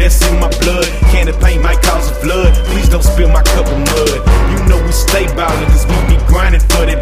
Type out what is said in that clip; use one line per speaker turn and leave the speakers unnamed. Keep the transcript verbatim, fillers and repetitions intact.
that's in my blood. Candy paint might cause a flood. Please don't spill my cup of mud. You know we stay ballin', cause we be grinding for that